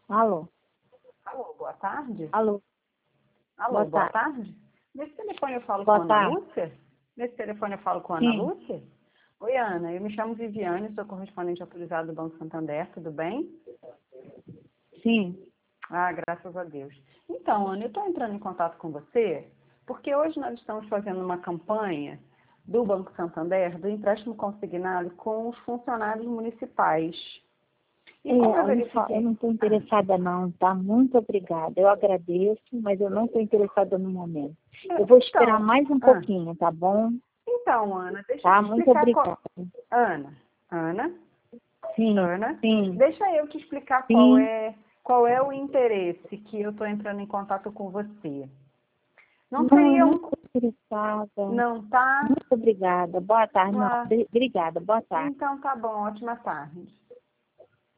Alô? Alô, boa tarde. Alô? Alô, boa tarde. Nesse telefone eu falo com a Boa Ana tarde. Lúcia? Nesse telefone eu falo com a Ana Sim, Lúcia? Oi, Ana, eu me chamo Viviane, sou correspondente autorizado do Banco Santander, tudo bem? sim. Ah, graças a Deus. Então, Ana, eu estou entrando em contato com você porque hoje nós estamos fazendo uma campanha do Banco Santander do empréstimo consignado com os funcionários municipais. E como eu Eu verifiquei... não estou Ah, interessada não, tá? Muito obrigada. Eu agradeço, mas eu não estou interessada no momento. Eu vou esperar então, mais um ah, pouquinho, tá bom? então, Ana, deixa eu Tá? te Muito explicar qual... obrigada. Ana, Sim, Ana, sim, deixa eu te explicar sim. qual é o interesse que eu estou entrando em contato com você. Não Não, eu seria não um... estou interessada. Não, tá? Muito obrigada. Boa tarde. Não, Ah, obrigada. Boa tarde. então tá bom, ótima tarde.